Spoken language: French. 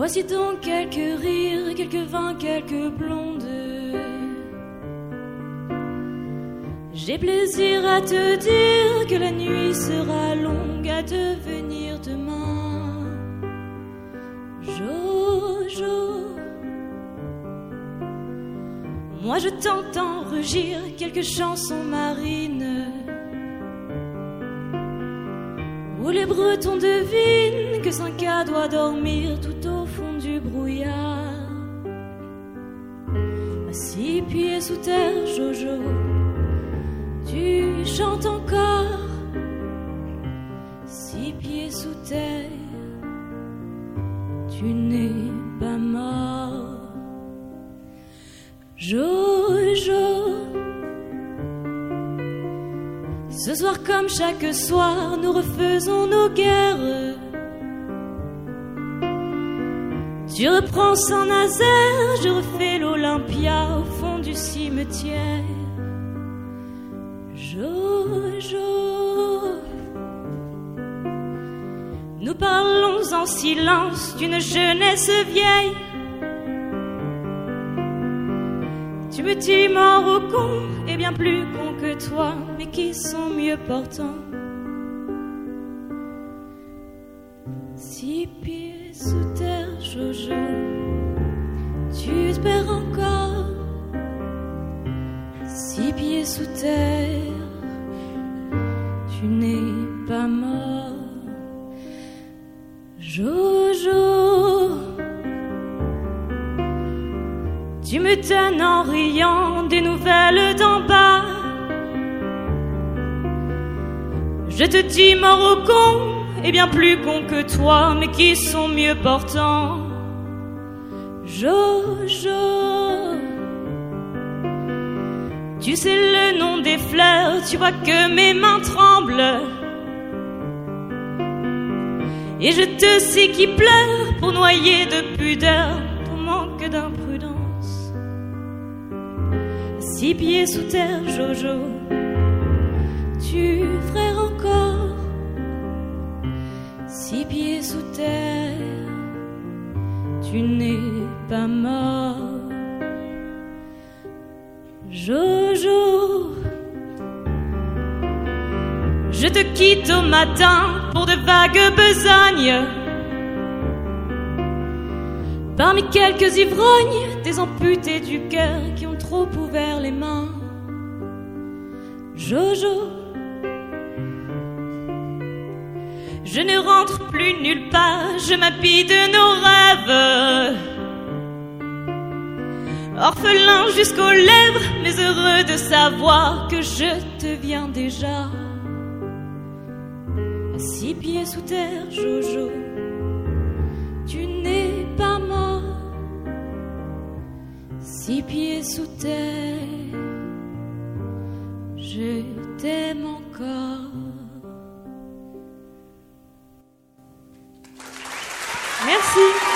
Voici donc quelques rires, quelques vins, quelques blondes. J'ai plaisir à te dire que la nuit sera longue à devenir demain. Jojo, moi je t'entends rugir quelques chansons marines où les Bretons devinent que 5K doit dormir tout au fond du brouillard. À 6 pieds sous terre, Jojo, tu chantes encore. 6 pieds sous terre, tu n'es pas mort. Jojo, ce soir comme chaque soir, nous refaisons nos guerres. Tu reprends Saint-Nazaire, je refais l'Olympia au fond du cimetière. Jojo, nous parlons en silence d'une jeunesse vieille. Tu me dis mort au con, et bien plus con que toi, mais qui sont mieux portants. 6 pieds sous terre, Jojo, tu te perds encore. 6 pieds sous terre, tu n'es pas mort. Jojo, tu me donnes en riant des nouvelles d'en bas. Je te dis mort au con, et bien plus con que toi, mais qui sont mieux portants. Jojo, tu sais le nom des fleurs, tu vois que mes mains tremblent. Et je te sais qui pleure pour noyer de pudeur ton manque d'imprudence. 6 pieds sous terre, Jojo, tu frères encore. 6 pieds sous terre, tu n'es pas mort. Jojo, je te quitte au matin pour de vagues besognes. Parmi quelques ivrognes, des amputés du cœur qui ont trop ouvert les mains. Jojo, je ne rentre plus nulle part, je m'habille de nos rêves. Orphelin jusqu'aux lèvres, mais heureux de savoir que je te viens déjà. À 6 pieds sous terre, Jojo, tu n'es pas mort. 6 pieds sous terre, je t'aime encore. Merci.